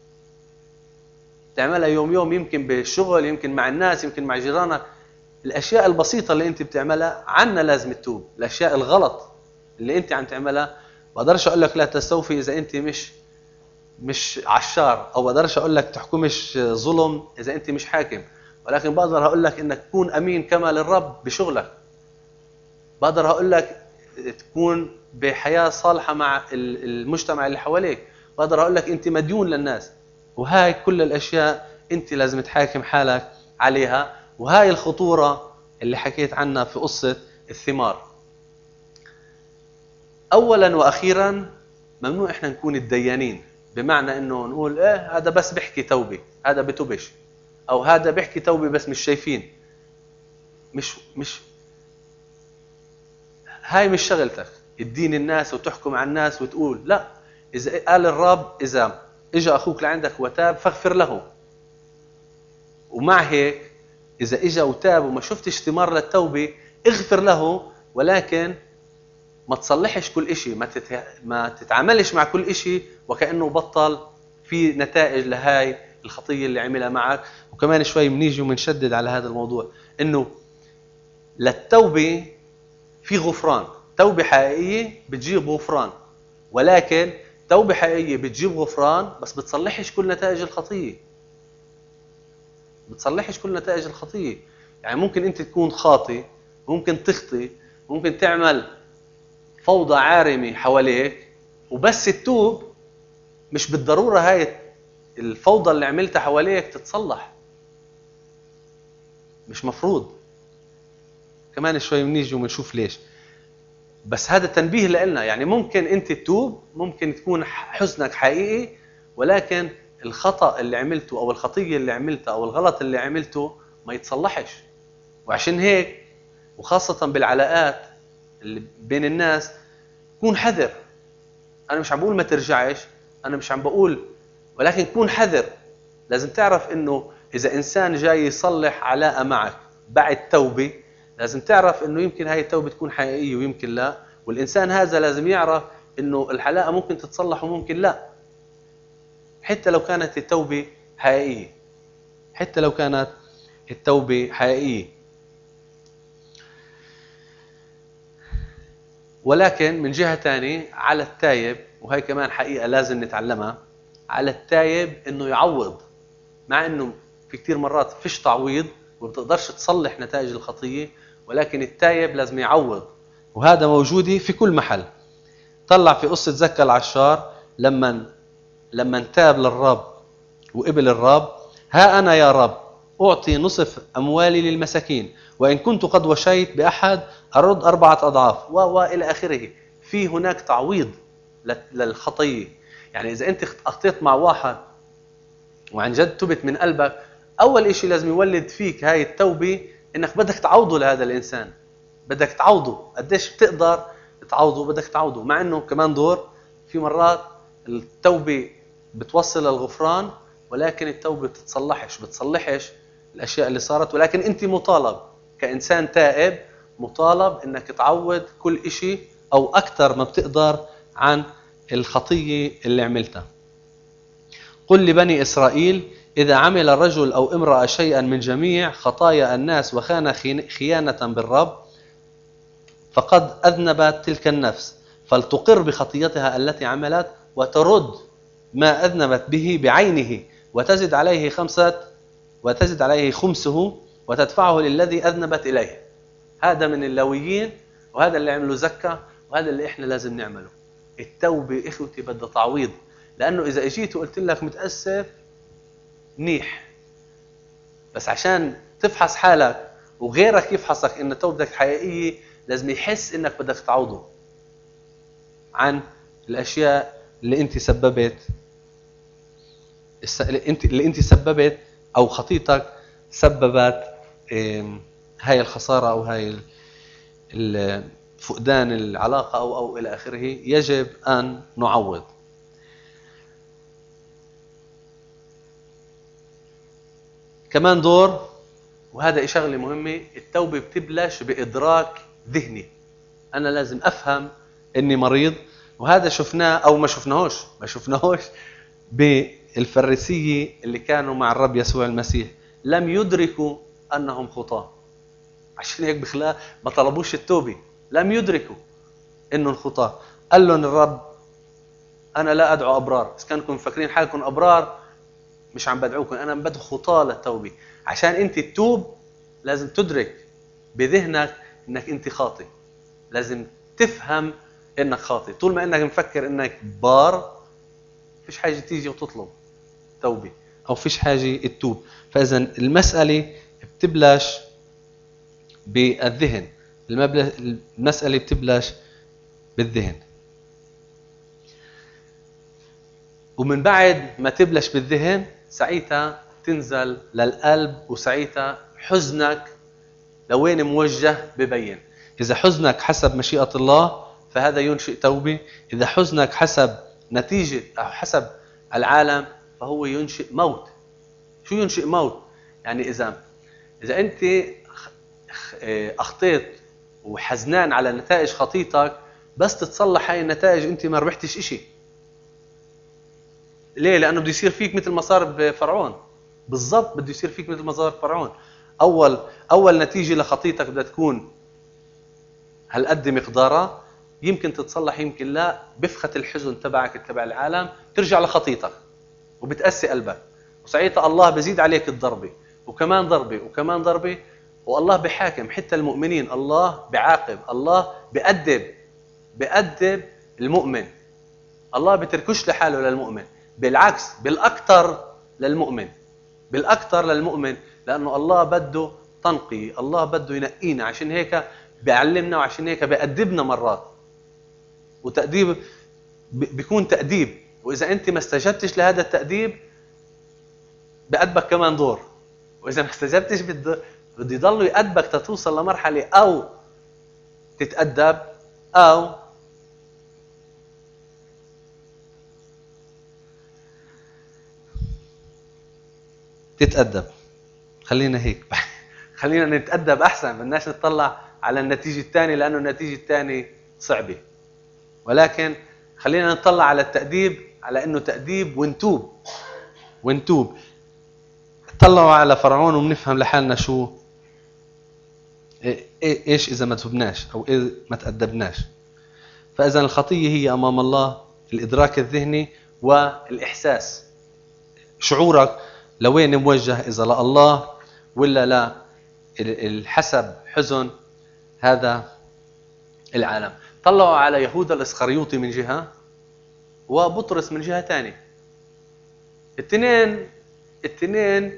تعملها يوم يوم، يمكن بالشغل، يمكن مع الناس، يمكن مع جيرانك. الأشياء البسيطة اللي أنت بتعملها عنا لازم تتوب. الأشياء الغلط اللي أنت عم تعملها، بقدرش أقول لك لا تستوفي إذا أنت مش عشار، أو بقدرش أقول لك تحكمش ظلم إذا أنت مش حاكم، ولكن بقدر أقول لك إنك تكون أمين كما للرب بشغلك. بقدر أقول لك تكون بحياة صالحة مع المجتمع اللي حواليك. بقدر أقول لك أنت مديون للناس. وهاي كل الأشياء أنت لازم تحاكم حالك عليها. وهاي الخطورة اللي حكيت عنها في قصة الثمار. أولا وأخيرا ممنوع إحنا نكون الديانين، بمعنى إنه نقول إيه هذا بس بيحكي توبة، هذا بتوبش، أو هذا بيحكي توبة بس مش شايفين. مش هاي مش شغلتك تدين الناس وتحكم على الناس وتقول لا. إذا قال الرب إذا إجا أخوك لعندك وتاب فاغفر له، ومع هيك إذا إجا وتاب وما شفتش ثمار للتوبة اغفر له، ولكن ما تصلحش كل إشي، ما تتعاملش مع كل إشي وكأنه بطل في نتائج لهاي الخطية اللي عملها معك. وكمان شوي بنيجي ومنشدد على هذا الموضوع، إنه للتوبة في غفران. توبة حقيقية بتجيب غفران، ولكن توبة حقيقية بتجيب غفران بس بتصلحش كل نتائج الخطية. بتصلحش كل نتائج الخطية. يعني ممكن أنت تكون خاطئ، ممكن تخطئ، ممكن تعمل فوضى عارمة حواليك، وبس تتوب مش بالضرورة هاي الفوضى اللي عملتها حواليك تتصلح. مش مفروض. كمان شوي بنيجي وبنشوف ليش. بس هذا تنبيه لنا، يعني ممكن انت تتوب، ممكن تكون حزنك حقيقي، ولكن الخطأ اللي عملته او الخطية اللي عملتها او الغلط اللي عملته ما يتصلحش. وعشان هيك وخاصة بالعلاقات اللي بين الناس كون حذر. انا مش عم بقول ما ترجعش، انا مش عم بقول، ولكن كون حذر. لازم تعرف انه اذا انسان جاي يصلح علاقة معك بعد توبة، لازم تعرف انه يمكن هاي التوبة تكون حقيقية ويمكن لا. والانسان هذا لازم يعرف انه العلاقة ممكن تتصلح وممكن لا، حتى لو كانت التوبة حقيقية، حتى لو كانت التوبة حقيقية. ولكن من جهة تانية على التايب، وهي كمان حقيقة لازم نتعلمها، على التايب انه يعوض. مع انه في كتير مرات فيش تعويض وبتقدرش تصلح نتائج الخطية، ولكن التايب لازم يعوض. وهذا موجود في كل محل. طلع في قصة زكا العشار لما تاب للرب وقبل الرب، ها أنا يا رب أعطي نصف أموالي للمساكين، وإن كنت قد وشيت بأحد أرد 4 أضعاف وإلى آخره. في هناك تعويض للخطية. يعني إذا أنت أخطيت مع واحد وعن جد تبت من قلبك، أول إشي لازم يولد فيك هاي التوبة إنك بدك تعوضه لهذا الإنسان، بدك تعوضه. قديش بتقدر تعوضه بدك تعوضه. مع إنه كمان دور في مرات التوبة بتوصل للغفران، ولكن التوبة بتصلحش الأشياء اللي صارت. ولكن أنت مطالب كإنسان تائب، مطالب إنك تعوض كل إشي أو أكثر ما بتقدر عن الخطية اللي عملتها. قل لبني إسرائيل إذا عمل الرجل أو امرأة شيئا من جميع خطايا الناس وخان خيانة بالرب، فقد أذنبت تلك النفس، فلتقر بخطيتها التي عملت وترد ما أذنبت به بعينه، وتزد عليه خمسه وتدفعه للذي أذنبت إليه. هذا من اللاويين، وهذا اللي عملوا زكاة، وهذا اللي إحنا لازم نعمله. التوبة إخوتي بدها تعويض، لأنه إذا إجيت وقلت لك متأسف منيح، بس عشان تفحص حالك وغيرك يفحصك إن توبتك حقيقية، لازم يحس إنك بدك تعوضه عن الأشياء اللي أنت سببت، اللي أنت سببت أو خطيتك سببت هاي الخسارة أو هاي فقدان العلاقة أو إلى آخره. يجب أن نعوض. كمان دور، وهذا شغله مهمة، التوبة بتبلش بإدراك ذهني. أنا لازم أفهم إني مريض، وهذا شفناه أو ما شفناهوش بالفريسية اللي كانوا مع الرب يسوع المسيح. لم يدركوا أنهم خطاة، عشان هيك بخلاء ما طلبوش التوبة. لم يدركوا إنهم خطاة. قال لهم الرب أنا لا أدعو أبرار، إذا كانكم فاكرين حالكم أبرار مش عم بدعوكم، أنا بدعو خطاة للتوبة. عشان أنت تتوب لازم تدرك بذهنك إنك أنت خاطئ، لازم تفهم إنك خاطئ. طول ما إنك مفكر إنك بار، فيش حاجة تيجي وتطلب توبة، أو فيش حاجة تتوب. فإذا المسألة بتبلش بالذهن، المسألة بتبلش بالذهن. ومن بعد ما تبلش بالذهن ساعتها تنزل للقلب، وساعتها حزنك لوين موجه ببين. إذا حزنك حسب مشيئة الله فهذا ينشئ توبة. إذا حزنك حسب نتيجة أو حسب العالم فهو ينشئ موت. شو ينشئ موت؟ يعني إذا أنت أخطيت وحزنان على نتائج خطيتك، بس تتصلح هاي النتائج أنت ما ربحتش إشي. ليه؟ لأنه بده يصير فيك مثل ما صار بفرعون بالضبط. بده يصير فيك مثل ما صار بفرعون. أول نتيجة لخطيتك بدها تكون هالقد مقدارها، يمكن تتصلح يمكن لا. بفخة الحزن تبعك تبع العالم ترجع لخطيتك وبتأسي قلبك، وساعتها الله بزيد عليك الضربة وكمان ضربة وكمان ضربة. والله بحاكم حتى المؤمنين، الله بعاقب، الله بأدب المؤمن. الله بتركش لحاله للمؤمن، بالعكس بالأكثر للمؤمن، لأنه الله بده تنقي، الله بده ينقينا. عشان هيك بيعلمنا، وعشان هيك بيأدبنا مرات. وتأديب بيكون تأديب، وإذا أنت ما استجبتش لهذا التأديب بأدبك كمان دور. وإذا ما استجبتش بده يضل يأدبك تتوصل لمرحلة أو تتأدب أو تتأدب. خلينا هيك خلينا نتأدب أحسن، بدناش نطلع على النتيجة الثانية لأنه النتيجة الثانية صعبة. ولكن خلينا نطلع على التأديب على أنه تأديب ونتوب. طلعوا على فرعون وبنفهم لحالنا شو إيش إذا ما تبناش أو إذا ما تأدبناش. فإذا الخطية هي أمام الله الإدراك الذهني والإحساس، شعورك لوين موجه، إذا لله ولا لا الحسب حزن هذا العالم. طلعوا على يهوذا الإسخريوطي من جهة وبطرس من جهة تانية. الاثنين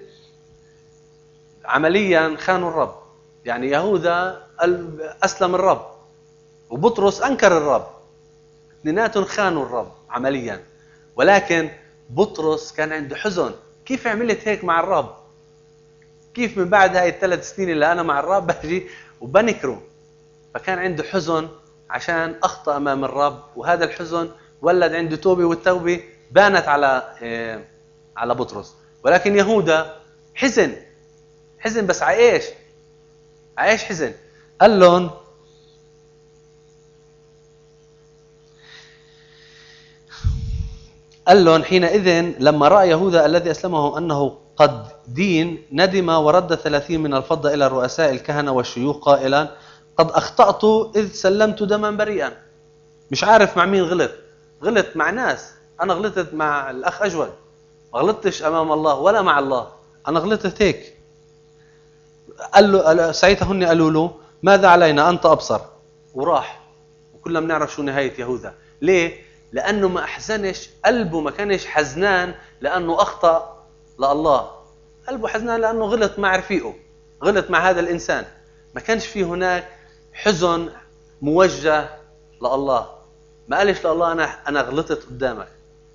عمليا خانوا الرب. يعني يهوذا أسلم الرب وبطرس أنكر الرب، اثنيناتهم خانوا الرب عمليا. ولكن بطرس كان عنده حزن. كيف عملت هيك مع الرب؟ كيف من بعد هاي ال3 سنين اللي أنا مع الرب بجي وبنكره؟ فكان عنده حزن عشان أخطأ أمام الرب، وهذا الحزن ولد عنده توبة، والتوبة بانت على بطرس. ولكن يهوذا حزن بس عايش حزن. قال لهم حينئذ لما رأى يهوذا الذي أسلمه أنه قد دين، ندم ورد 30 من الفضة إلى رؤساء الكهنة والشيوخ قائلا قد أخطأت إذ سلمت دما بريئا. مش عارف مع مين غلط مع ناس. أنا غلطت مع الأخ أجود، ما غلطتش أمام الله ولا مع الله، أنا غلطت هيك. ساعتها هن قالوا له ماذا علينا أنت أبصر، وراح. وكلنا بنعرف شو نهاية يهوذا. ليه؟ لأنه ما أحزنش قلبه، ما كانش حزنان لأنه أخطأ لله، قلبه حزنان لأنه غلط مع رفيقه، غلط مع هذا الإنسان. ما كانش فيه هناك حزن موجه لله. ما قالش لله أنا غلطت قدامك.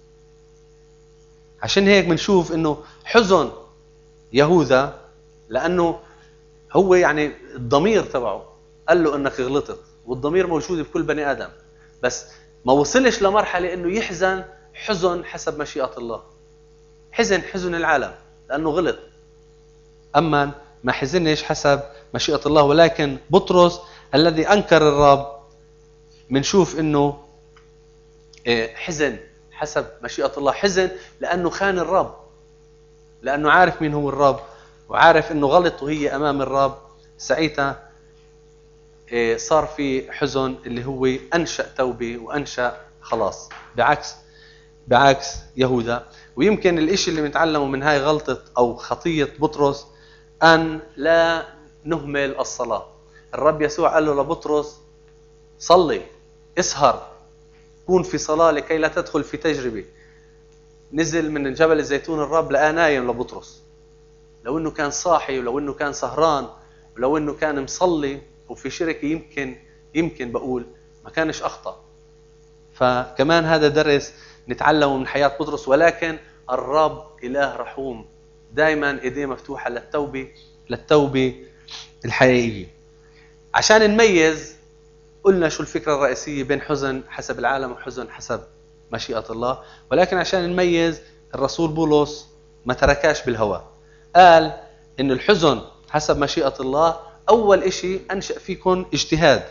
عشان هيك بنشوف إنه حزن يهوذا لأنه هو يعني الضمير تبعه قال له إنك غلطت، والضمير موجود بكل بني آدم، بس ما وصلش لمرحلة إنه يحزن حزن حسب مشيئة الله. حزن العالم لأنه غلط، أما ما حزنش حسب مشيئة الله. ولكن بطرس الذي أنكر الرب منشوف إنه حزن حسب مشيئة الله. حزن لأنه خان الرب، لأنه عارف مين هو الرب، وعارف إنه غلط وهي أمام الرب. ساعتها صار في حزن اللي هو أنشأ توبة وأنشأ خلاص، بعكس يهوذا. ويمكن الإشي اللي بنتعلمه من هاي غلطة أو خطية بطرس أن لا نهمل الصلاة. الرب يسوع قال له لبطرس صلي، اسهر، كون في صلاة لكي لا تدخل في تجربة. نزل من جبل الزيتون الرب لقى نايم لبطرس. لو إنه كان صاحي، ولو إنه كان سهران، ولو إنه كان مصلي وفي شركة، يمكن بقول ما كانش أخطأ. فكمان هذا درس نتعلمه من حياة بطرس. ولكن الرب إله رحوم، دائما إيديه مفتوحة للتوبة الحقيقية. عشان نميز، قلنا شو الفكرة الرئيسية بين حزن حسب العالم وحزن حسب مشيئة الله. ولكن عشان نميز، الرسول بولس ما تركاش بالهواء، قال إن الحزن حسب مشيئة الله أول إشي أنشأ فيكم اجتهاد.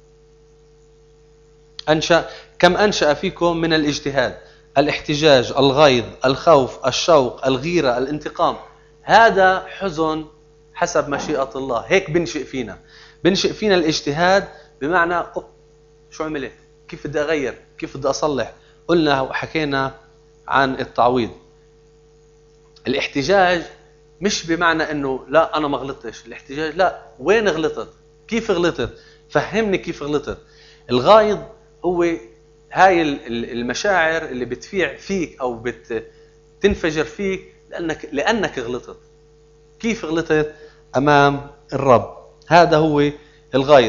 كم أنشأ فيكم من الاجتهاد؟ الاحتجاج، الغيظ، الخوف، الشوق، الغيرة، الانتقام. هذا حزن حسب مشيئة الله. هيك بنشئ فينا الاجتهاد، بمعنى شو عملت، كيف بدي أغير، كيف بدي أصلح. قلنا وحكينا عن التعويض. الاحتجاج مش بمعنى انه لا انا ما غلطتش، الاحتجاج لا، وين غلطت، كيف غلطت، فهمني كيف غلطت. الغايض هو هاي المشاعر اللي بتفيع فيك او بتنفجر فيك لانك غلطت. كيف غلطت امام الرب، هذا هو الغايض.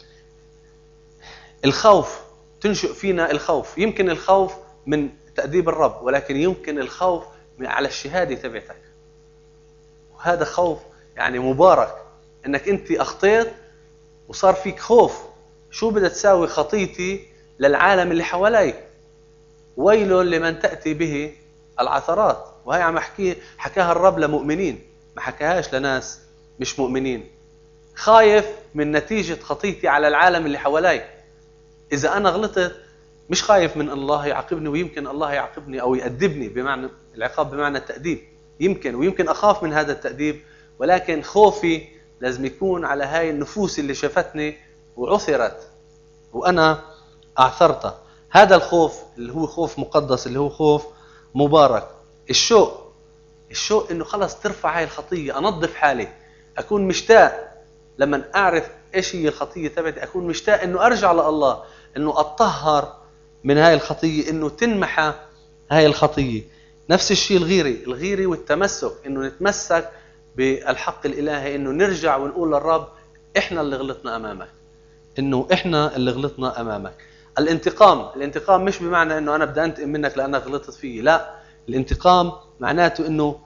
الخوف تنشئ فينا الخوف. يمكن الخوف من تأديب الرب، ولكن يمكن الخوف على الشهادة تبعتك. وهذا خوف يعني مبارك، انك انت اخطيت وصار فيك خوف. شو بدها تساوي خطيتي للعالم اللي حواليك؟ ويل لمن تأتي به العثرات. وهي عم حكاها الرب لمؤمنين، ما حكاهاش لناس مش مؤمنين. خايف من نتيجة خطيتي على العالم اللي حواليك. إذا أنا غلطت مش خايف من الله يعاقبني، ويمكن الله يعاقبني أو يأدبني، بمعنى العقاب بمعنى التأديب. ويمكن أخاف من هذا التأديب، ولكن خوفي لازم يكون على هاي النفوس اللي شافتني وعثرت وأنا أعثرتها. هذا الخوف اللي هو خوف مقدس، اللي هو خوف مبارك. الشوق إنه خلص ترفع هاي الخطية، أنظف حالي، أكون مشتاق لما أعرف إيش هي الخطية تبعتي، أكون مشتاق إنه أرجع لله، إنه أطهر من هاي الخطية، إنه تنمحى هاي الخطية. نفس الشيء الغيرة والتمسك، إنه نتمسك بالحق الإلهي، إنه نرجع ونقول للرب إحنا اللي غلطنا أمامك، إنه إحنا اللي غلطنا أمامك. الانتقام مش بمعنى إنه أنا بدي أنتقم منك لأنك غلطت فيه، لا. الانتقام معناته إنه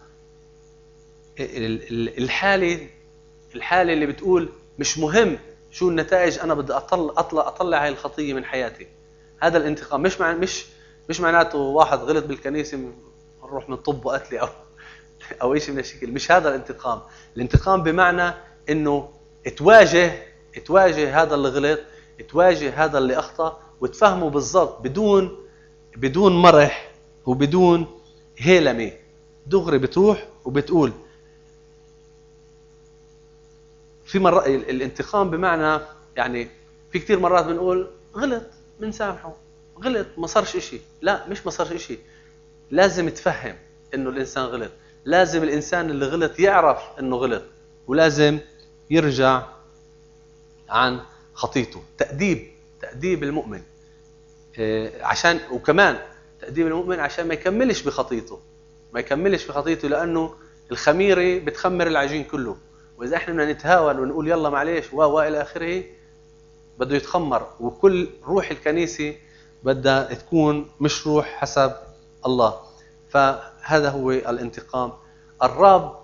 الحالة اللي بتقول مش مهم شو النتائج، أنا بدي أطلع هاي الخطية من حياتي. هذا الانتقام. مش معناته واحد غلط بالكنيسة نروح نطبه قتلي أو إيش من الشكل. مش هذا الانتقام. الانتقام بمعنى إنه تواجه هذا اللي غلط، تواجه هذا اللي أخطأ، وتفهمه بالضبط بدون مرح وبدون هيلمة. دغري بتروح وبتقول. في مرة الانتقام بمعنى يعني في كتير مرات بنقول غلط بنسامحه، غلط ما صارش إشي. لا، مش ما صارش إشي، لازم تفهم إنه الإنسان غلط. لازم الإنسان اللي غلط يعرف إنه غلط، ولازم يرجع عن خطيته. تأديب المؤمن، عشان وكمان تأديب المؤمن عشان ما يكملش بخطيته، لأنه الخميرة بتخمر العجين كله، وإذا احنا بدنا نتهاون ونقول يلا معلش وإلى آخره بده يتخمر. وكل روح الكنيسة بدها تكون مش روح حسب الله. فهذا هو الانتقام. الرب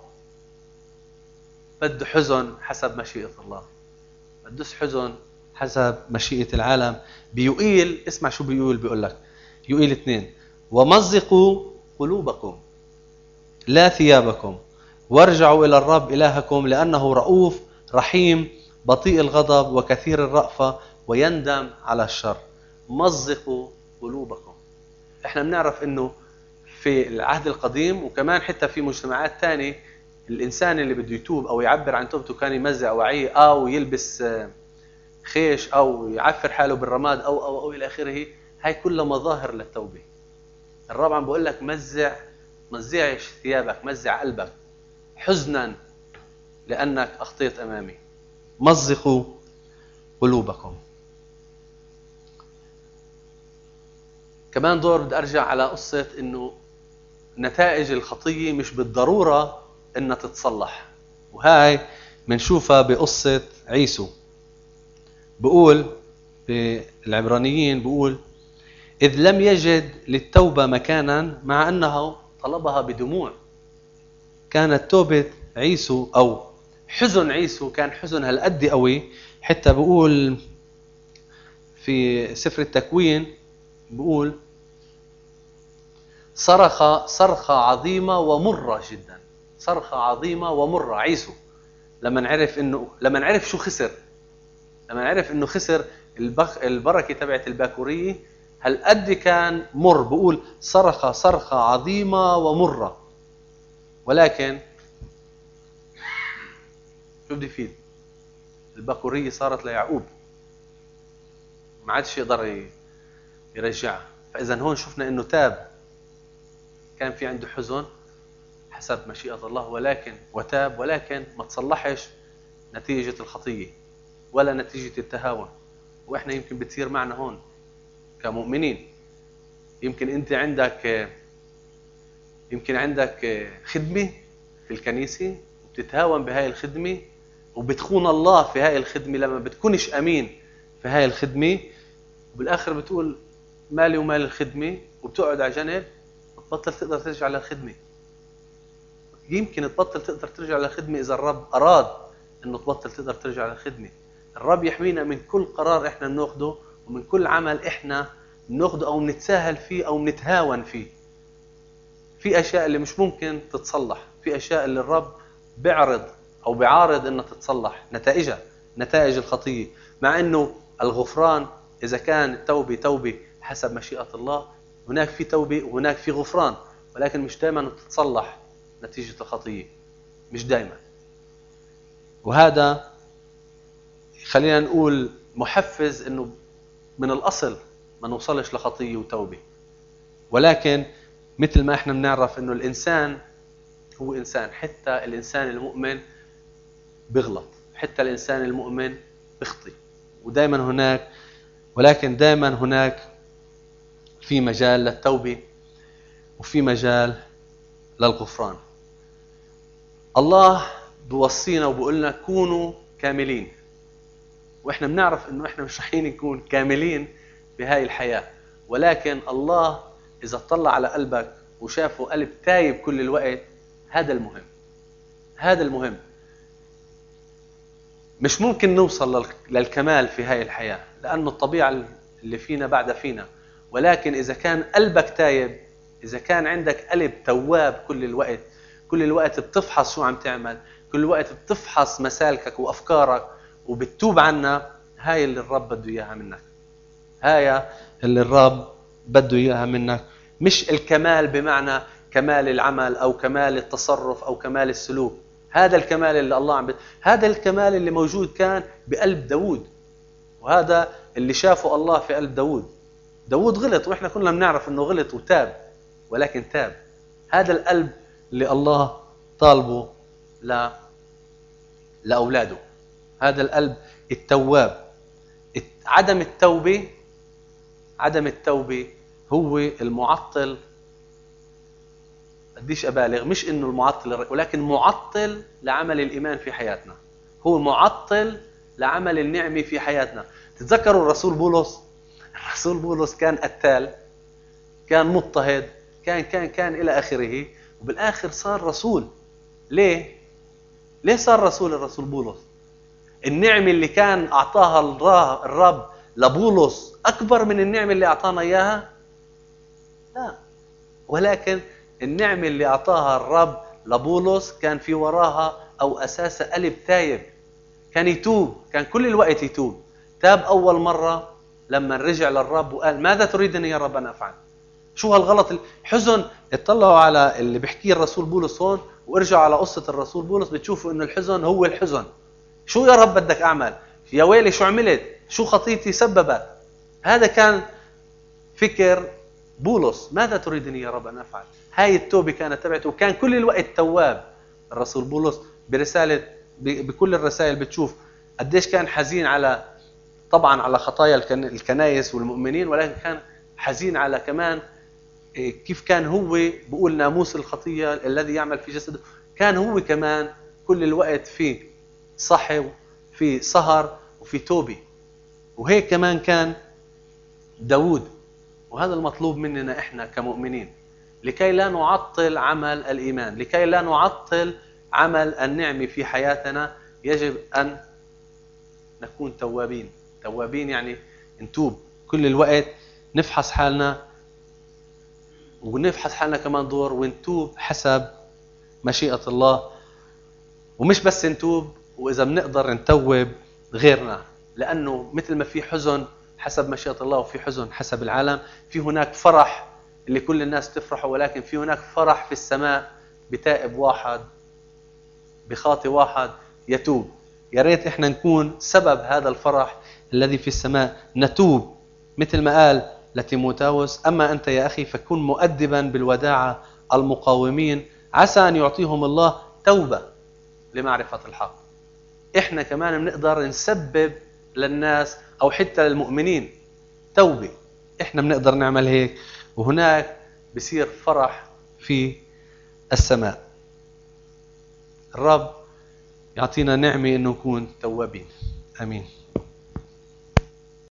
بده حزن حسب مشيئة الله، بدوس حزن حسب مشيئة العالم. بيقيل، اسمع شو بيقول لك يقيل 2: ومزقوا قلوبكم لا ثيابكم، وارجعوا إلى الرب إلهكم، لأنه رؤوف رحيم بطيء الغضب وكثير الرأفة ويندم على الشر. مزقوا قلوبكم. احنا بنعرف انه في العهد القديم وكمان حتى في مجتمعات تانية، الإنسان اللي بده يتوب أو يعبر عن توبته كان يمزع وعيه أو يلبس خيش أو يعفر حاله بالرماد أو إلى آخره. هاي كلها مظاهر للتوبة. الرب عم بقول لك مزعش ثيابك، مزع قلبك حزنا لأنك أخطيت أمامي. مزقوا قلوبكم. كمان دور بدي أرجع على قصة إنه نتائج الخطية مش بالضرورة إنها تتصلح، وهاي منشوفها بقصة عيسو. بقول بالعبرانيين، بقول: إذ لم يجد للتوبة مكانا مع أنه طلبها بدموع. كانت توبة عيسو أو حزن عيسو كان حزن هالقد قوي، حتى بقول في سفر التكوين، بقول: صرخة عظيمة ومرة جدا. صرخة عظيمة ومرة عيسو لما عرف شو خسر، لما عرف انه خسر البركة تبعت الباكورية هالقد كان مر. بقول صرخة عظيمة ومرة. ولكن شو بدي يفيد؟ الباكورية صارت ليعقوب، ما عادش يقدر يرجعها. فإذا هون شفنا انه تاب، كان في عنده حزن حسب مشيئة الله، ولكن ما تصلحش نتيجة الخطية ولا نتيجة التهاون. وإحنا يمكن بتصير معنا هون كمؤمنين. يمكن أنت عندك خدمة في الكنيسة وبتتهاون بهاي الخدمة وبتخون الله في هاي الخدمة لما بتكونش أمين في هاي الخدمة، وبالآخر بتقول مالي ومال الخدمة، وبتقعد على جنب وتبطل تقدر ترجع للخدمة. يمكن تبطل تقدر ترجع للخدمة إذا الرب أراد إنه تبطل تقدر ترجع للخدمة. الرب يحمينا من كل قرار إحنا بناخده ومن كل عمل إحنا بناخده أو بنتساهل فيه أو بنتهاون فيه. في أشياء اللي مش ممكن تتصلح، في أشياء اللي الرب بيعارض إنها تتصلح نتائج الخطية. مع إنه الغفران، إذا كان التوبة توبة حسب مشيئة الله، هناك في توبة وهناك في غفران، ولكن مش دائما تتصلح نتيجة الخطية، مش دائما. وهذا خلينا نقول محفز إنه من الأصل ما نوصلش لخطية وتوبة. ولكن مثل ما إحنا بنعرف إنه الإنسان هو إنسان، حتى الإنسان المؤمن بيغلط، حتى الإنسان المؤمن بيخطي، ولكن دائما هناك في مجال للتوبة وفي مجال للغفران. الله بوصينا وبقولنا كونوا كاملين، وإحنا بنعرف إنه إحنا مش رح نكون كاملين بهاي الحياة، ولكن الله إذا اطلع على قلبك وشافه قلب تايب كل الوقت، هذا المهم. مش ممكن نوصل للكمال في هاي الحياة لأنه الطبيعة اللي فينا، ولكن إذا كان قلبك تايب، إذا كان عندك قلب تواب كل الوقت بتفحص شو عم تعمل، كل الوقت بتفحص مسالكك وأفكارك وبتتوب عنها، هاي اللي الرب بده إياها منك. مش الكمال بمعنى كمال العمل أو كمال التصرف أو كمال السلوك. هذا الكمال اللي الله هذا الكمال اللي موجود كان بقلب داود، وهذا اللي شافه الله في قلب داود غلط، وإحنا كلنا بنعرف إنه غلط وتاب، ولكن تاب. هذا القلب اللي الله طالبه لأولاده. هذا القلب التواب. عدم التوبة هو المعطل. بديش أبالغ، مش إنه المعطل، ولكن معطل لعمل الإيمان في حياتنا، هو معطل لعمل النعمة في حياتنا. تتذكروا الرسول بولس كان قتال، كان مضطهد، كان إلى آخره، وبالآخر صار رسول. ليه صار رسول الرسول بولس؟ النعمة اللي كان أعطاها الرب لبولس أكبر من النعمة اللي أعطانا إياها؟ لا، ولكن النعمة اللي أعطاها الرب لبولس كان في وراها أو أساسها قلب تايب، كان يتوب، كان كل الوقت يتوب. تاب أول مرة لما رجع للرب وقال ماذا تريدني يا رب أن أفعل؟ شو هالغلط الحزن؟ اطلعوا على اللي بيحكيه الرسول بولس هون وارجعوا على قصة الرسول بولس، بتشوفوا إنه الحزن هو الحزن. شو يا رب بدك أعمل؟ يا ويلي شو عملت؟ شو خطيتي سببت؟ هذا كان فكر بولس. ماذا تريدني يا رب أن أفعل؟ هاي التوبة كانت تبعته، وكان كل الوقت تواب. الرسول بولس برسالة، بكل الرسائل بتشوف قديش كان حزين طبعا على خطايا الكنائس والمؤمنين، ولكن كان حزين على كمان كيف كان هو بيقول ناموس الخطية الذي يعمل في جسده. كان هو كمان كل الوقت في صحي وفي سهر وفي توبة. وهيك كمان كان داود. وهذا المطلوب مننا إحنا كمؤمنين، لكي لا نعطل عمل الإيمان، لكي لا نعطل عمل النعمة في حياتنا. يجب أن نكون توابين يعني نتوب كل الوقت، نفحص حالنا ونفحص حالنا كمان دور، ونتوب حسب مشيئة الله. ومش بس نتوب، وإذا بنقدر نتوب غيرنا، لأنه مثل ما في حزن حسب مشيئة الله وفي حزن حسب العالم، في هناك فرح اللي كل الناس تفرحوا، ولكن في هناك فرح في السماء بتائب واحد، بخاطئ واحد يتوب. يا ريت احنا نكون سبب هذا الفرح الذي في السماء، نتوب مثل ما قال لتيموثاوس أما أنت يا أخي فكن مؤدبا بالوداعة المقاومين عسى أن يعطيهم الله توبة لمعرفة الحق. احنا كمان بنقدر نسبب للناس أو حتى للمؤمنين توبة، احنا بنقدر نعمل هيك، وهناك بصير فرح في السماء. الرب يعطينا نعمة إنه نكون توابين. آمين.